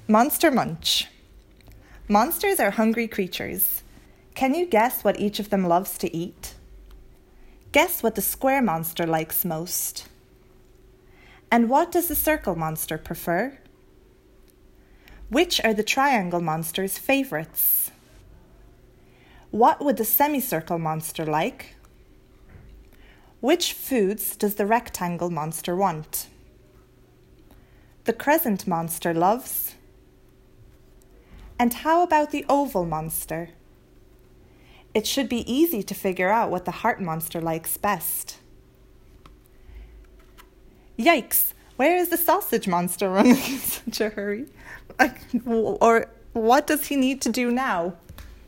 Monster Munch. Monsters are hungry creatures. Can you guess what each of them loves to eat? Guess what the square monster likes most. And what does the circle monster prefer? Which are the triangle monster's favourites? What would the semicircle monster like? Which foods does the rectangle monster want? The crescent monster loves. And how about the oval monster? It should be easy to figure out what the heart monster likes best. Yikes! Where is the sausage monster running in such a hurry? Or what does he need to do now?